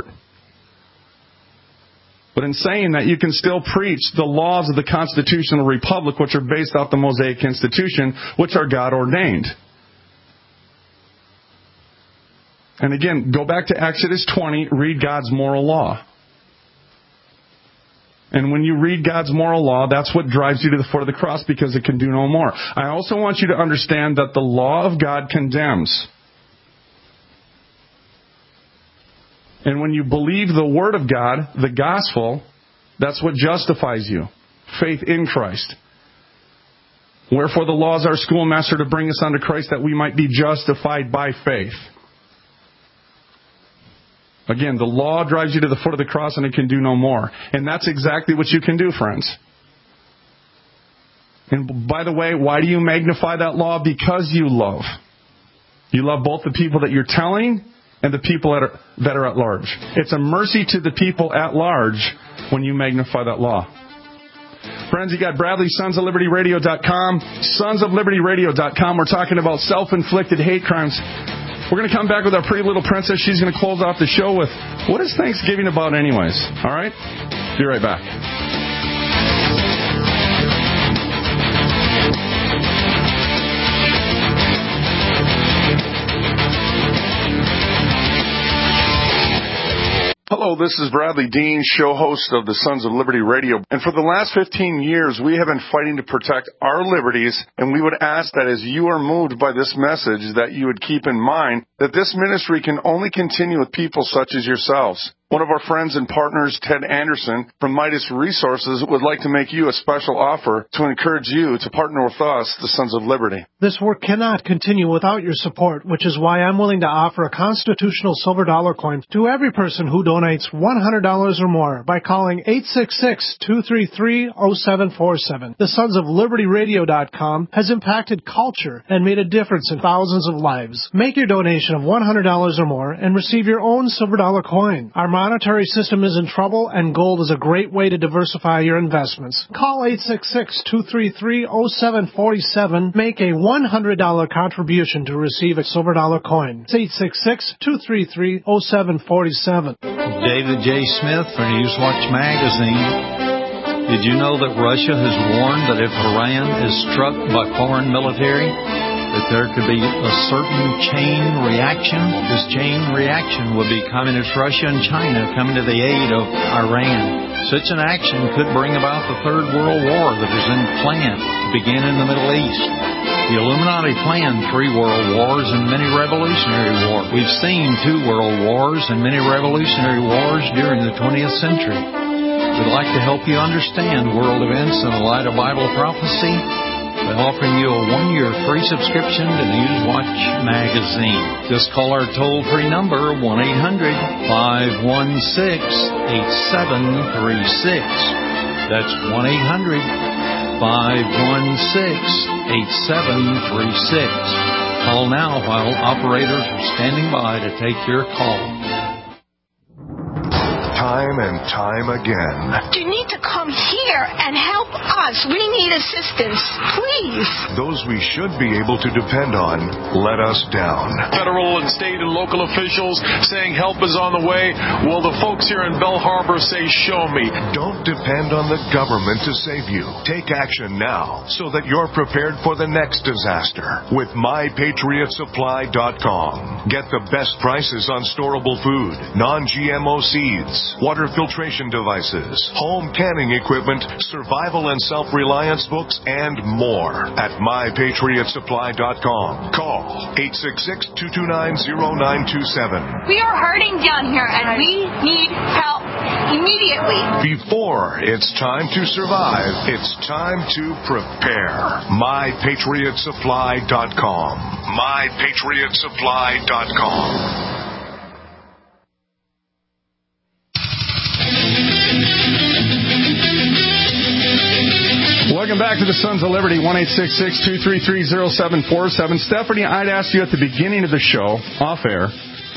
But in saying that, you can still preach the laws of the constitutional republic, which are based off the Mosaic Institution, which are God-ordained. And again, go back to Exodus twenty, read God's moral law. And when you read God's moral law, that's what drives you to the foot of the cross, because it can do no more. I also want you to understand that the law of God condemns. And when you believe the Word of God, the gospel, that's what justifies you. Faith in Christ. Wherefore the law is our schoolmaster to bring us unto Christ, that we might be justified by faith. Again, the law drives you to the foot of the cross, and it can do no more. And that's exactly what you can do, friends. And by the way, why do you magnify that law? Because you love. You love both the people that you're telling and the people that are, that are at large. It's a mercy to the people at large when you magnify that law. Friends, you got Bradley, sons of liberty radio dot com, sons of liberty radio dot com. We're talking about self-inflicted hate crimes. We're going to come back with our pretty little princess. She's going to close off the show with, what is Thanksgiving about anyways? All right? Be right back. Hello, this is Bradley Dean, show host of the Sons of Liberty Radio. And for the last fifteen years, we have been fighting to protect our liberties, and we would ask that as you are moved by this message, that you would keep in mind that this ministry can only continue with people such as yourselves. One of our friends and partners, Ted Anderson from Midas Resources, would like to make you a special offer to encourage you to partner with us, the Sons of Liberty. This work cannot continue without your support, which is why I'm willing to offer a constitutional silver dollar coin to every person who donates one hundred dollars or more by calling eight six six, two three three, zero seven four seven. The Sons of Liberty Radio dot com has impacted culture and made a difference in thousands of lives. Make your donation of one hundred dollars or more and receive your own silver dollar coin. Our monetary system is in trouble, and gold is a great way to diversify your investments. Call eight six six, two three three, zero seven four seven. Make a one hundred dollars contribution to receive a silver dollar coin. It's eight six six, two three three, zero seven four seven. David J. Smith for Newswatch Magazine. Did you know that Russia has warned that if Iran is struck by foreign military, that there could be a certain chain reaction? This chain reaction would be Communist Russia and China coming to the aid of Iran. Such an action could bring about the Third World War that is in plan to begin in the Middle East. The Illuminati planned three world wars and many revolutionary wars. We've seen two world wars and many revolutionary wars during the twentieth century. We'd like to help you understand world events in the light of Bible prophecy by offering you a one-year free subscription to Newswatch Magazine. Just call our toll-free number, one eight hundred, five one six, eight seven three six. That's one eight hundred, five one six, eight seven three six. Call now while operators are standing by to take your call. Time and time again. You need to come here and help us. We need assistance, please. Those we should be able to depend on let us down. Federal and state and local officials saying help is on the way. Well, the folks here in Bell Harbor say, show me. Don't depend on the government to save you. Take action now so that you're prepared for the next disaster with my patriot supply dot com. Get the best prices on storable food, non-G M O seeds, water filtration devices, home canning equipment, survival and self-reliance books, and more at my patriot supply dot com. Call eight six six, two two nine, zero nine two seven. We are hurting down here, and we need help immediately. Before it's time to survive, it's time to prepare. my patriot supply dot com. my patriot supply dot com. Welcome back to the Sons of Liberty, one eight six six, two three three, zero seven four seven. Stephanie, I'd asked you at the beginning of the show, off air,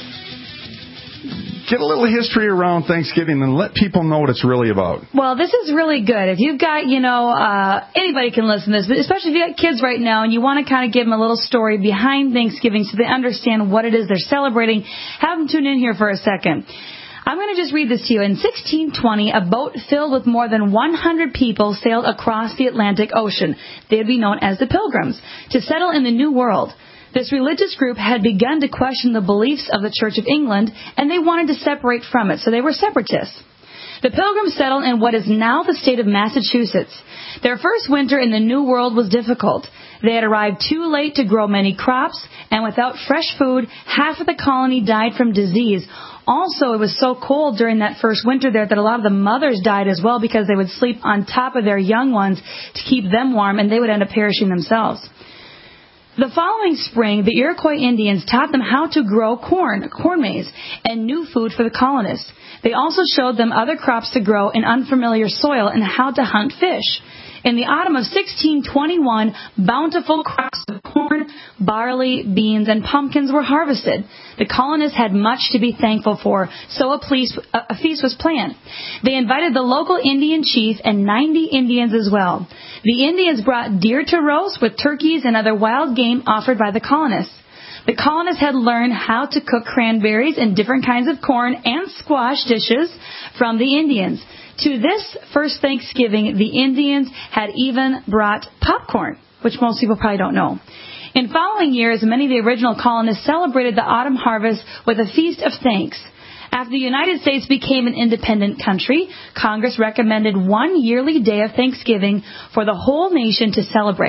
get a little history around Thanksgiving and let people know what it's really about. Well, this is really good. If you've got, you know, uh, anybody can listen to this, but especially if you've got kids right now and you want to kind of give them a little story behind Thanksgiving so they understand what it is they're celebrating, have them tune in here for a second. I'm going to just read this to you. In sixteen twenty, a boat filled with more than one hundred people sailed across the Atlantic Ocean. They would be known as the Pilgrims, to settle in the New World. This religious group had begun to question the beliefs of the Church of England, and they wanted to separate from it, so they were separatists. The Pilgrims settled in what is now the state of Massachusetts. Their first winter in the New World was difficult. They had arrived too late to grow many crops, and without fresh food, half of the colony died from disease. Also, it was so cold during that first winter there that a lot of the mothers died as well because they would sleep on top of their young ones to keep them warm, and they would end up perishing themselves. The following spring, the Iroquois Indians taught them how to grow corn, corn maize, and new food for the colonists. They also showed them other crops to grow in unfamiliar soil and how to hunt fish. In the autumn of sixteen twenty-one, bountiful crops of corn, barley, beans, and pumpkins were harvested. The colonists had much to be thankful for, so a, feast, a feast was planned. They invited the local Indian chief and ninety Indians as well. The Indians brought deer to roast with turkeys and other wild game offered by the colonists. The colonists had learned how to cook cranberries and different kinds of corn and squash dishes from the Indians. To this first Thanksgiving, the Indians had even brought popcorn, which most people probably don't know. In following years, many of the original colonists celebrated the autumn harvest with a feast of thanks. After the United States became an independent country, Congress recommended one yearly day of Thanksgiving for the whole nation to celebrate.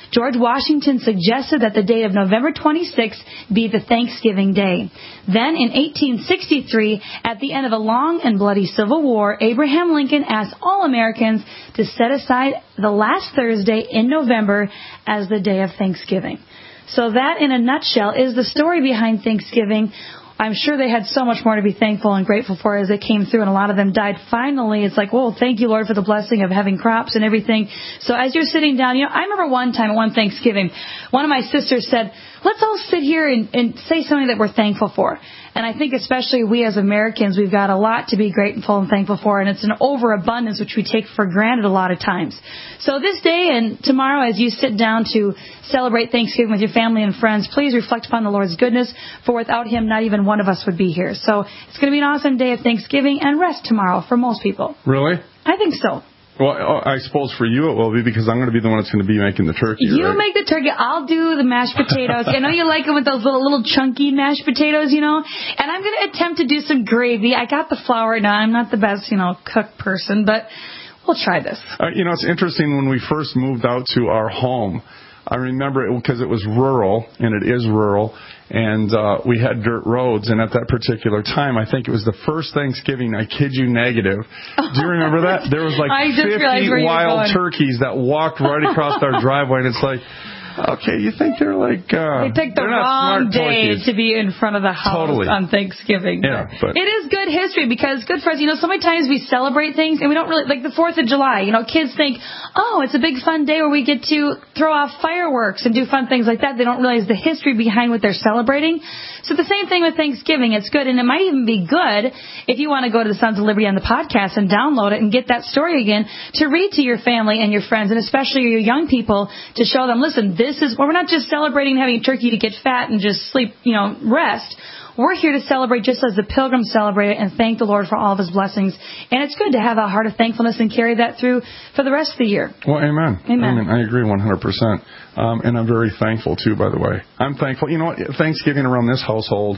George Washington suggested that the date of November twenty-sixth be the Thanksgiving Day. Then in eighteen sixty-three, at the end of a long and bloody Civil War, Abraham Lincoln asked all Americans to set aside the last Thursday in November as the day of Thanksgiving. So that, in a nutshell, is the story behind Thanksgiving. I'm sure they had so much more to be thankful and grateful for as they came through, and a lot of them died finally. It's like, well, thank you, Lord, for the blessing of having crops and everything. So as you're sitting down, you know, I remember one time at one Thanksgiving, one of my sisters said, let's all sit here and, and say something that we're thankful for. And I think especially we as Americans, we've got a lot to be grateful and thankful for, and it's an overabundance which we take for granted a lot of times. So this day and tomorrow, as you sit down to celebrate Thanksgiving with your family and friends, please reflect upon the Lord's goodness, for without Him, not even one of us would be here. So it's going to be an awesome day of Thanksgiving and rest tomorrow for most people. Really? I think so. Well, I suppose for you it will be, because I'm going to be the one that's going to be making the turkey. You right? make the turkey. I'll do the mashed potatoes. I know you like them with those little, little chunky mashed potatoes, you know. And I'm going to attempt to do some gravy. I got the flour. Now, I'm not the best, you know, cook person, but we'll try this. Uh, you know, it's interesting. When we first moved out to our home, I remember it because it was rural, and it is rural, and uh, we had dirt roads. And at that particular time, I think it was the first Thanksgiving, I kid you negative. Do you remember that? There was like fifty wild turkeys that walked right across our driveway, and it's like, okay, you think they're like... Uh, they picked the wrong day turkeys. to be in front of the house totally. on Thanksgiving. Yeah, but it is good history, because good for us. You know, so many times we celebrate things and we don't really... Like the fourth of July, you know, kids think, oh, it's a big fun day where we get to throw off fireworks and do fun things like that. They don't realize the history behind what they're celebrating. So the same thing with Thanksgiving. It's good, and it might even be good if you want to go to the Sons of Liberty on the podcast and download it and get that story again to read to your family and your friends, and especially your young people, to show them, listen, this is... Well, we're not just celebrating having turkey to get fat and just sleep, you know, rest. We're here to celebrate just as the pilgrims celebrated and thank the Lord for all of His blessings. And it's good to have a heart of thankfulness and carry that through for the rest of the year. Well, amen. Amen. I mean, I agree one hundred percent. Um, and I'm very thankful, too, by the way. I'm thankful. You know what? Thanksgiving around this household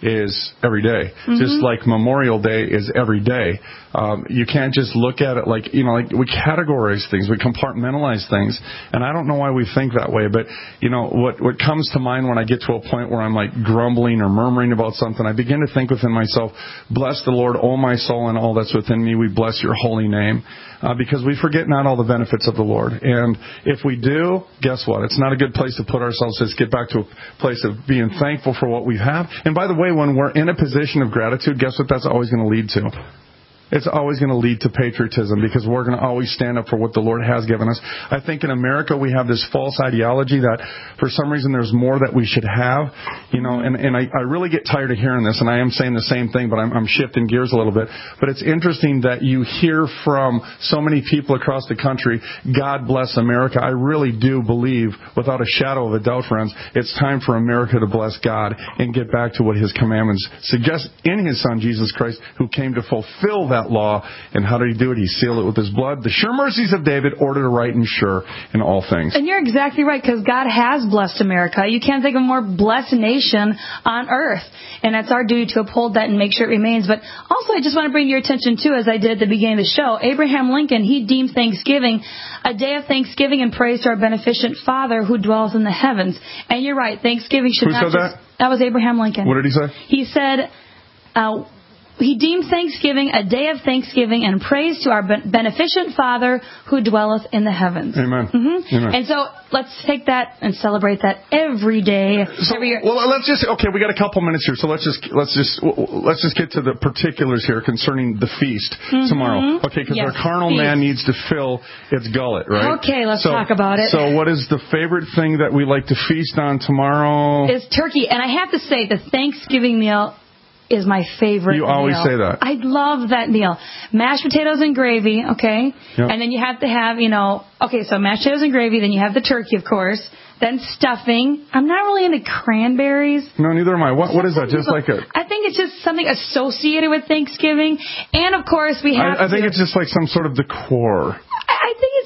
is every day. Mm-hmm. Just like Memorial Day is every day. Um, you can't just look at it like, you know, like we categorize things. We compartmentalize things. And I don't know why we think that way. But, you know, what, what comes to mind when I get to a point where I'm like grumbling or murmuring about something, I begin to think within myself, bless the Lord, O my soul, and all that's within me. We bless your holy name. Uh, because we forget not all the benefits of the Lord. And if we do, guess what? It's not a good place to put ourselves. Let's get back to a place of being thankful for what we have. And by the way, when we're in a position of gratitude, guess what that's always going to lead to? It's always going to lead to patriotism, because we're going to always stand up for what the Lord has given us. I think in America we have this false ideology that for some reason there's more that we should have, you know, and, and I, I really get tired of hearing this, and I am saying the same thing, but I'm, I'm shifting gears a little bit. But it's interesting that you hear from so many people across the country, God bless America. I really do believe, without a shadow of a doubt, friends, it's time for America to bless God and get back to what His commandments suggest in His Son, Jesus Christ, who came to fulfill that law. And how did He do it? He sealed it with His blood. The sure mercies of David, ordered right and sure in all things. And you're exactly right, because God has blessed America. You can't think of a more blessed nation on earth. And that's our duty to uphold that and make sure it remains. But also, I just want to bring your attention to, as I did at the beginning of the show, Abraham Lincoln, he deemed Thanksgiving a day of thanksgiving and praise to our beneficent Father who dwells in the heavens. And you're right, Thanksgiving should Who not said just... that? That was Abraham Lincoln. What did he say? He said... Uh, He deemed Thanksgiving a day of thanksgiving and praise to our beneficent Father who dwelleth in the heavens. Amen. Mm-hmm. Amen. And so let's take that and celebrate that every day, so, every year. Well, let's just okay. We got a couple minutes here, so let's just let's just let's just get to the particulars here concerning the feast mm-hmm. tomorrow. Okay, because yes, our carnal feast. man needs to fill its gullet, right? Okay, let's so, talk about it. So, what is the favorite thing that we like to feast on tomorrow? It's turkey, and I have to say the Thanksgiving meal is my favorite You always meal. say that. I love that meal. Mashed potatoes and gravy, okay? Yep. And then you have to have, you know, okay, so mashed potatoes and gravy, then you have the turkey, of course. Then stuffing. I'm not really into cranberries. No, neither am I. What What is that? Just like a... I think it's just something associated with Thanksgiving. And, of course, we have I, I think to, it's just like some sort of decor. I think it's, I don't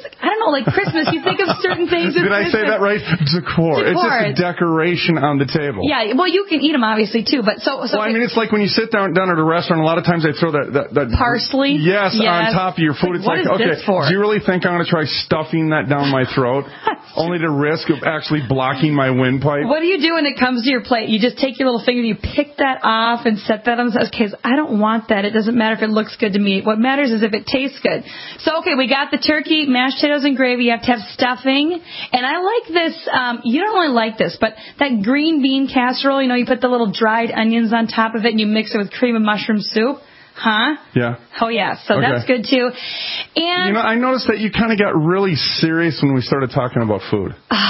know, like Christmas, you think of certain things. Did I say that right? Decor. Decor. It's just a decoration on the table. Yeah, well, you can eat them, obviously, too. But so, so Well, I mean, it's like when you sit down, down at a restaurant, a lot of times they throw that... that, that parsley? Yes, yes, on top of your food. Like, it's what like, is okay, this for? do you really think I'm going to try stuffing that down my throat? Only to risk of actually blocking my windpipe? What do you do when it comes to your plate? You just take your little finger, you pick that off and set that on the side. Okay, I don't want that. It doesn't matter if it looks good to me. What matters is if it tastes good. So, okay, we got the turkey, mashed potatoes, and gravy. You have to have stuffing. And I like this. Um, you don't really like this, but that green bean casserole, you know, you put the little dried onions on top of it and you mix it with cream of mushroom soup. Huh? Yeah. Oh, yeah. So okay. that's good, too. And you know, I noticed that you kind of got really serious when we started talking about food.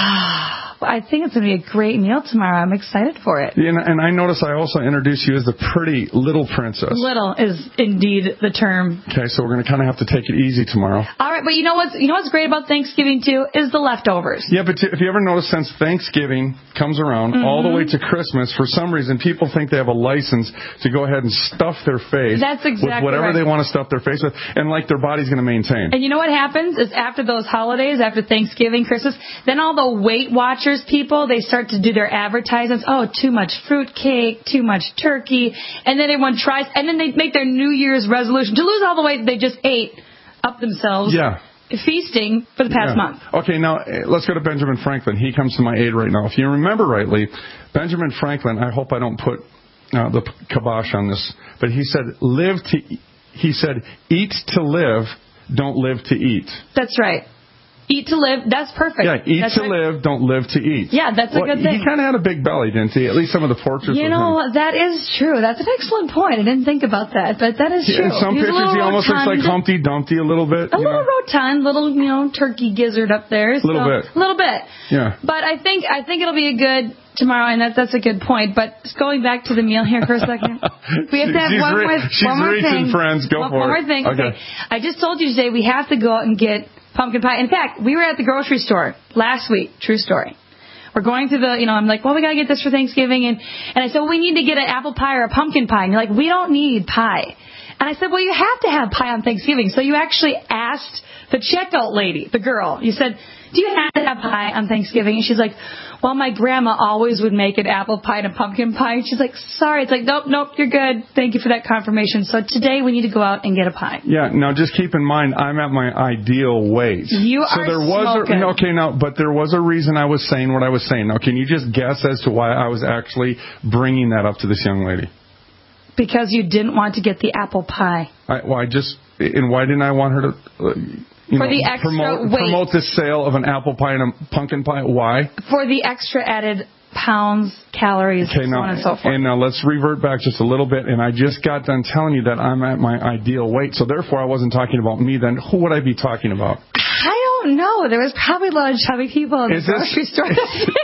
I think it's going to be a great meal tomorrow. I'm excited for it. Yeah, and, and I noticed I also introduced you as the pretty little princess. Little is indeed the term. Okay, so we're going to kind of have to take it easy tomorrow. All right, but you know what's you know what's great about Thanksgiving too is the leftovers. Yeah, but t- if you ever notice, since Thanksgiving comes around mm-hmm. all the way to Christmas, for some reason people think they have a license to go ahead and stuff their face. That's exactly with whatever right. they want to stuff their face with, and like their body's going to maintain. And you know what happens is after those holidays, after Thanksgiving, Christmas, then all the Weight Watchers people, they start to do their advertisements. Oh, too much fruit cake, too much turkey. And then everyone tries, and then they make their New Year's resolution to lose all the weight they just ate up themselves. Yeah. Feasting for the past yeah. month. Okay, now let's go to Benjamin Franklin. He comes to my aid right now. If you remember rightly, Benjamin Franklin, I hope I don't put uh, the kibosh on this, but he said, live to, he said, eat to live, don't live to eat. That's right. Eat to live. That's perfect. Yeah, eat that's to right. live, don't live to eat. Yeah, that's a well, good thing. He kind of had a big belly, didn't he? At least some of the portraits. You know, him. That is true. That's an excellent point. I didn't think about that, but that is true. In some He's pictures, he almost looks like Humpty Dumpty a little bit. A little know? rotund, little you know turkey gizzard up there. A so, little bit. A little bit. Yeah. But I think I think it'll be a good tomorrow, and that that's a good point. But just going back to the meal here for a second, we have to have she's one re- more. She's one more reaching, thing. friends. Go one, for one it. One more thing. Okay. okay. I just told you today we have to go out and get pumpkin pie. In fact, we were at the grocery store last week. True story. We're going through the, you know, I'm like, well, we got to get this for Thanksgiving. And, and I said, well, we need to get an apple pie or a pumpkin pie. And you're like, we don't need pie. And I said, well, you have to have pie on Thanksgiving. So you actually asked the checkout lady, the girl, you said, do you have to have pie on Thanksgiving? And she's like, well, my grandma always would make an apple pie and a pumpkin pie. And she's like, sorry. It's like, nope, nope, you're good. Thank you for that confirmation. So today we need to go out and get a pie. Yeah, now just keep in mind, I'm at my ideal weight. You so are there was smoking. A, okay, now, but there was a reason I was saying what I was saying. Now, can you just guess as to why I was actually bringing that up to this young lady? Because you didn't want to get the apple pie. I, well, I just, and why didn't I want her to... Uh, You for know, the extra promote, weight. promote the sale of an apple pie and a pumpkin pie. Why? For the extra added pounds, calories, okay, so now, on and so forth. And now let's revert back just a little bit. And I just got done telling you that I'm at my ideal weight. So therefore, I wasn't talking about me then. Who would I be talking about? I don't know. There was probably a lot of chubby people in is the grocery this, store.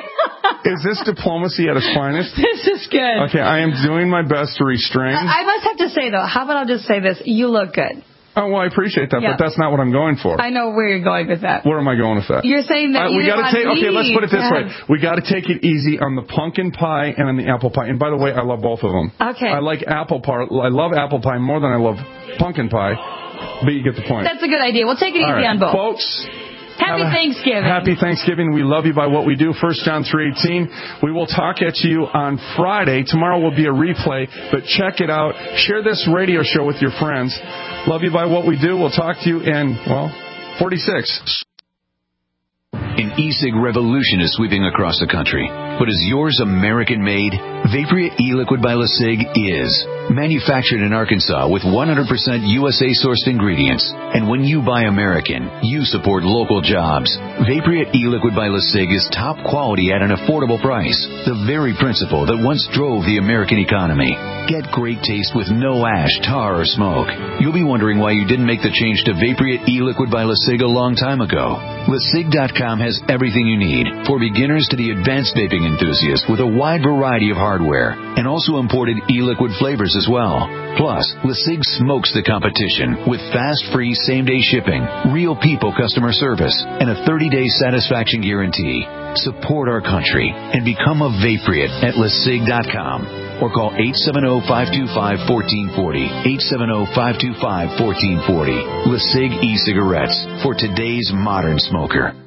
Is this diplomacy at its finest? This is good. Okay, I am doing my best to restrain. I must have to say, though, how about I'll just say this? You look good. Oh, well, I appreciate that, yeah. but that's not what I'm going for. I know where you're going with that. Where am I going with that? You're saying that uh, you we gotta take. Okay, let's put it this yes. way. We got to take it easy on the pumpkin pie and on the apple pie. And by the way, I love both of them. Okay. I like apple pie. I love apple pie more than I love pumpkin pie. But you get the point. That's a good idea. We'll take it easy right. on both. Folks. Happy Thanksgiving. Happy Thanksgiving. We love you by what we do. First John three eighteen. We will talk at you on Friday. Tomorrow will be a replay, but check it out. Share this radio show with your friends. Love you by what we do. We'll talk to you in, well, forty-six. An e-cig revolution is sweeping across the country. But is yours American-made? Vaporia e-liquid by LeSig is. Manufactured in Arkansas with one hundred percent U S A-sourced ingredients. And when you buy American, you support local jobs. Vaporia e-liquid by LeSig is top quality at an affordable price. The very principle that once drove the American economy. Get great taste with no ash, tar, or smoke. You'll be wondering why you didn't make the change to Vaporia e-liquid by LeSig a long time ago. LeSig dot com has everything you need, for beginners to the advanced vaping enthusiast, with a wide variety of hardware, and also imported e-liquid flavors as well. Plus, LeSig smokes the competition with fast, free, same-day shipping, real people customer service, and a thirty-day satisfaction guarantee. Support our country and become a Vaporeate at LeSig dot com. or call eight seven zero, five two five, one four four zero. eight seven zero, five two five, one four four zero. LeSig e-cigarettes for today's modern smoker.